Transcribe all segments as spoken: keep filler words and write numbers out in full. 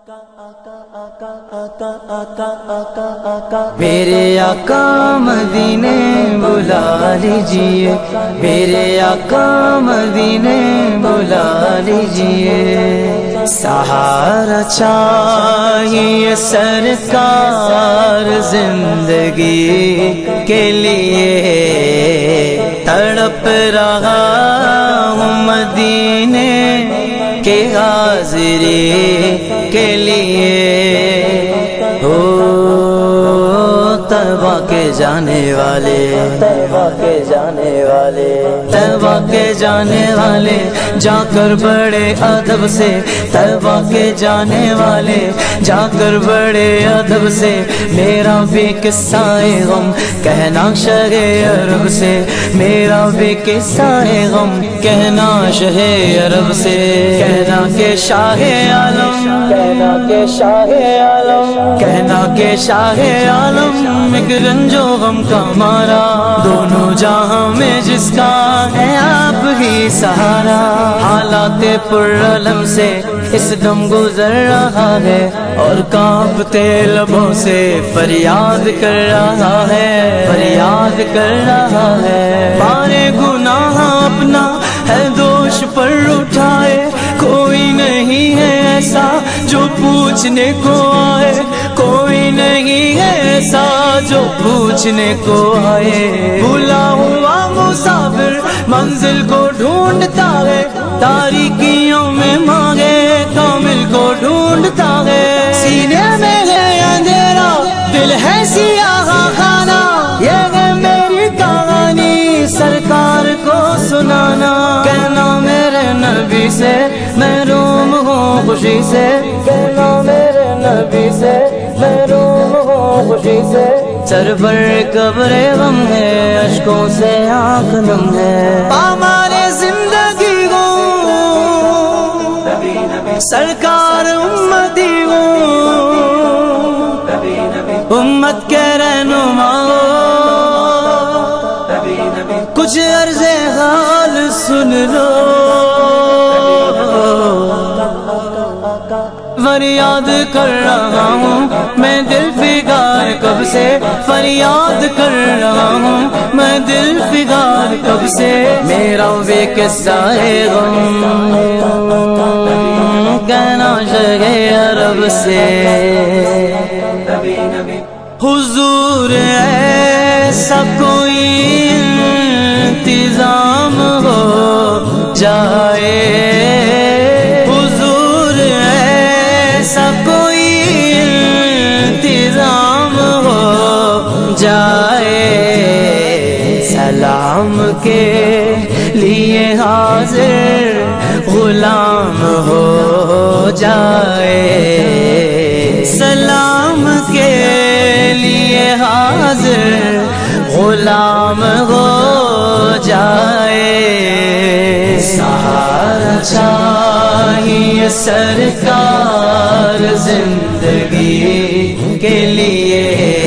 میرے آقا مدینے بلا لیجئے، میرے آقا مدینے بلا لیجئے، سہارا چاہیے سرکار زندگی کے لیے، تڑپ رہا ہوں مدینے کے حاضری کے لیے، ہو طیبہ کے جانے والے، طیبہ کے جانے والے، طیبہ کے جانے والے، جا کر بڑے ادب سے، طیبہ کے جانے والے، جا کر بڑے ادب سے، میرا بھی قصہ غم کہنا شہ عرب سے، میرا بھی قصہ غم کہنا شہ عرب سے، کہنا کہ شاہ عالم، کہنا کہ شاہ عالم، کہنا کہ شاہ عالم ایک رنج و غم کا مارا، دونوں جہاں میں جس کا ہے آپ ہی سہارا، حالات پرعلم سے اس دم گزر رہا ہے، اور کانپتے لبوں سے فریاد کر رہا ہے، فریاد کر رہا ہے، بارے گناہ اپنا ہے دوش پر اٹھائے، کوئی نہیں ہے ایسا جو پوچھنے کو آئے، کوئی نہیں ہے ایسا جو پوچھنے کو آئے، بھولا ہوا مسافر منزل کو ڈھونڈتا ہے، تاریکیوں میں مانگے کامل کو ڈھونڈتا ہے، سینے میں ہے اندھیرا دل ہے سیاہ خانہ، یہ ہے میری کہانی سرکار کو سنانا، کہنا میرے نبی سے محروم ہوں خوشی سے، کہنا میرے نبی سے محروم ہوں خوشی سے، سر پر قبر غم ہے اشکوں سے آنکھ نم ہے، ہمارے زندگی ہو سرکار امتی ہو، امت کے رہنما ہو، کچھ عرض حال سن لو، فریاد کر رہا ہوں میں دل فگار کب سے، فریاد کر رہا ہوں میں دل فگار کب سے، میرا بھی قصہ غم کہنا شہ عرب سے، حضور ایسا کوئی انتظام ہو جائے، حضور ایسا کوئی انتظام ہو جائے، سلام کے لیے حاضر غلام ہو جائے، سلام کے لیے حاضر غلام ہو جائے، سہارا چاہیے سرکار زندگی کے لیے،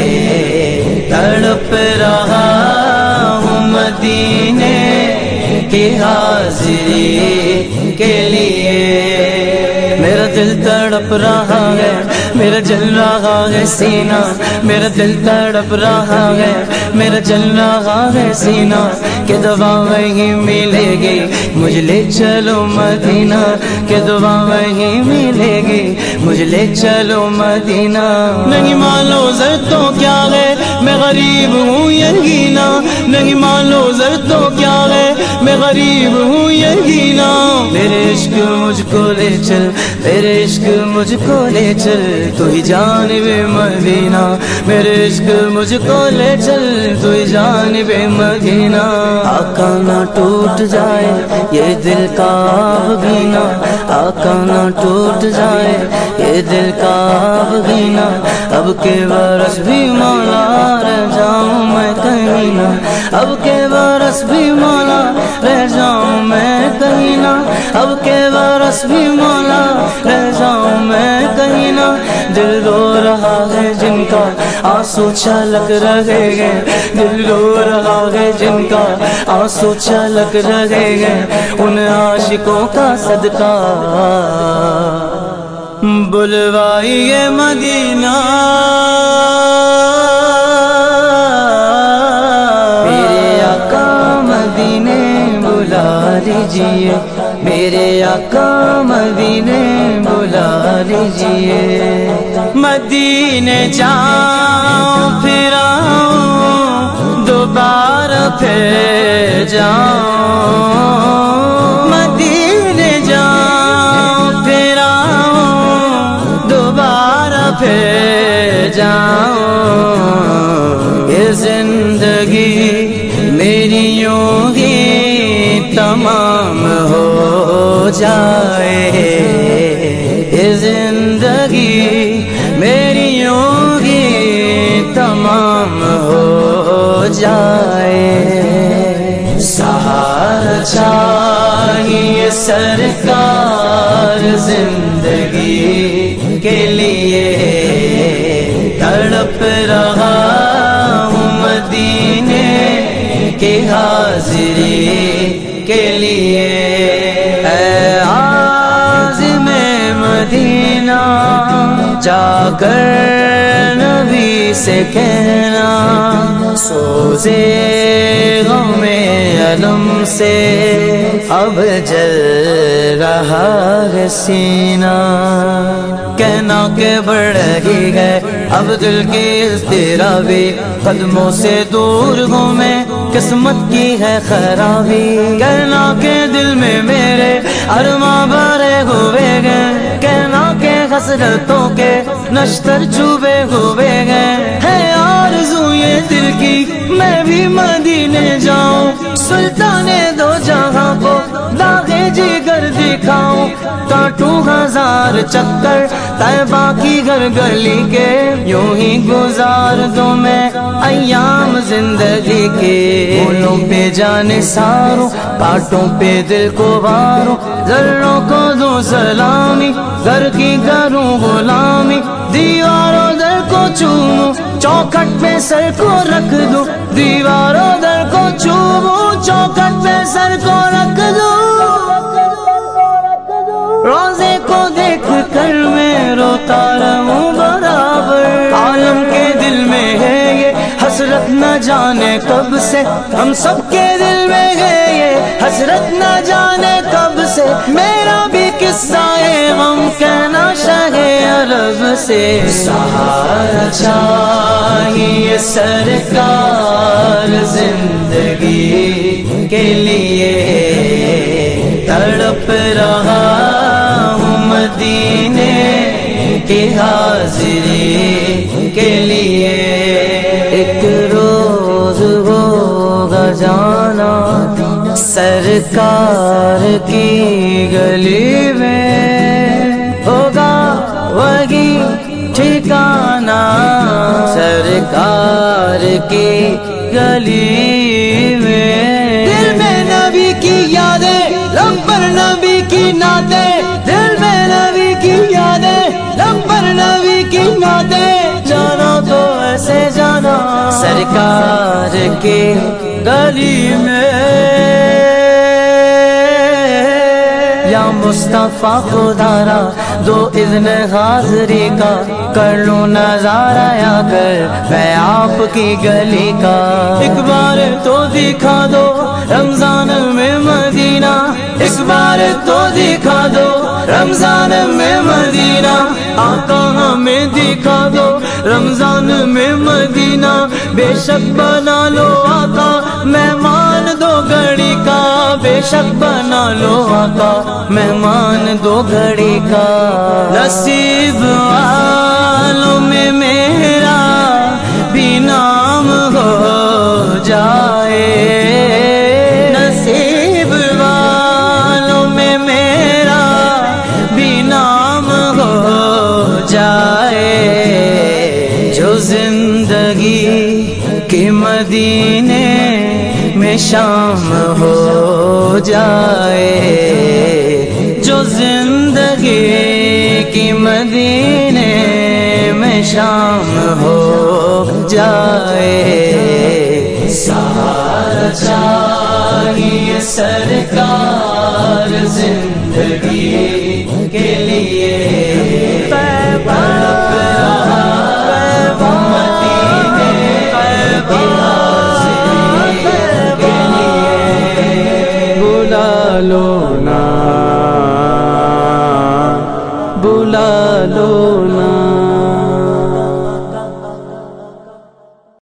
تڑپ رہا ہوں مدینے کی حاضری کے لیے، میرا دل تڑپ رہا ہے، میرا جل رہا ہے سینہ، میرا دل تڑپ رہا ہے، میرا جل رہا ہے سینہ، کہ دعا وہیں ملے گی مجھ لے چلو مدینہ، کہ دعا وہیں ملے گی مجھ لے چلو مدینہ، نہیں مانو زر تو کیا ہے میں غریب ہوں یقینا، نہیں مانو زر تو کیا ہے میں غریب ہوں یقینا، میرے عشق مجھ کو لے چل، میرے عشق مجھ کو لے چل، تو ہی جانب مدینہ، میرے عشق مجھ کو لے چل، تو ہی جانب مدینہ، آقا نہ ٹوٹ جائے یہ دل کا بھینا، آقا نہ ٹوٹ جائے یہ دل کا بھینا، اب کے برس بھی مولا رہ جاؤں میں کہیں نہ، اب کے برس بھی مولا رہ جاؤں میں کہیں نہ، اب کے برس بھی مولا رہ جاؤں میں کہیں نہ، دل رو رہا ہے جن کا آنسو چھلک رہے ہیں، دل رو رہا ہے جن کا آنسو چھلک رہے ہیں، ان عاشقوں کا صدقہ بلوائیے مدینہ میرے آقا مدینے بلا لیجیے، میرے آقا مدینے بلا لیجیے، مدینے جاؤں پھر آؤں دوبارہ پھر جاؤں، مدینے جاؤں پھر آؤں دوبارہ پھر جاؤں، یہ زندگی میری یوں ہی تمام ہو جائے، یہ زندگی میری یوں ہی تمام ہو جائے، سہارا چاہیے سرکار زندگی کے لیے، تڑپ رہا ہوں مدینے کی حاضری کے لیے، اے عازم مدینہ جا کر نبی سے کہنا، سوزے غم علم سے اب جل رہا ہے سینہ، کہنا کہ بڑھ رہی ہے اب دل کی اضطرابی، قدموں سے دور ہوں میں قسمت کی ہے خرابی، کہنا کہ دل میں میرے ارماں بھرے ہوئے گئے، کہنا کہ حسرتوں کے نشتر چوبے ہوئے گئے، ہے آرزو یہ دل کی میں بھی مدینے جاؤں، سلطان دو جہاں کو داغے جگر دکھاؤں، کاٹوں ہزار چکر طیبہ کی گھر گلی کے، یوں ہی گزار دوں میں ایام زندگی کے، پھولوں پہ جانے ساروں کانٹوں پہ دل کو واروں، ذروں کو دوں سلامی گھر کی کروں غلامی، دیواروں در کو چوموں چوکھٹ پہ سر کو رکھ دوں، دیواروں در کو چوموں چوکھٹ پہ سر کو رکھ دوں، روزے کو دیکھ کر میں روتا رہوں برابر، عالم کے دل میں ہے یہ حسرت نہ جانے کب سے، ہم سب کے دل میں ہے یہ حسرت نہ جانے کب سے، میرا بھی قصہ ہے غم کہنا شاہ عرب سے، سہارا چاہیے سرکار زندگی کے لیے، تڑپ رہا ہوں مدینے کی حاضری کے لیے، ایک روز ہوگا جانا سرکار کی گلی میں، ہوگا وہی ٹھکانہ سرکار کی گلی میں، دل میں نبی کی یادیں لب پر نبی کی نعتیں، دل میں نبی کی یادیں لب پر نبی کی نعتیں، جانا تو ایسے جانا سرکار کی گلی میں، یا مصطفیٰ خدا را دو اذن حاضری کا، کر لوں نظارہ آ کر میں آپ کی گلی کا، ایک بار تو دکھا دو رمضان میں مدینہ، اس بار تو دکھا دو رمضان میں مدینہ، آقا ہمیں دکھا دو رمضان میں مدینہ، بے شک بنا لو آقا مہمان دو گھڑی کا، بے شک بنا لو آقا مہمان دو گھڑی کا، نصیب والوں میں میرا بھی نام ہو جائے، نصیب والوں میں میرا بھی نام ہو جائے، جو زندگی کے مدینے میں شام ہو جائے، جو زندگی کی مدینے میں شام ہو جائے، سہارا چاہیے سرکار زندگی کے لیے، لو نا، بلا لو نا۔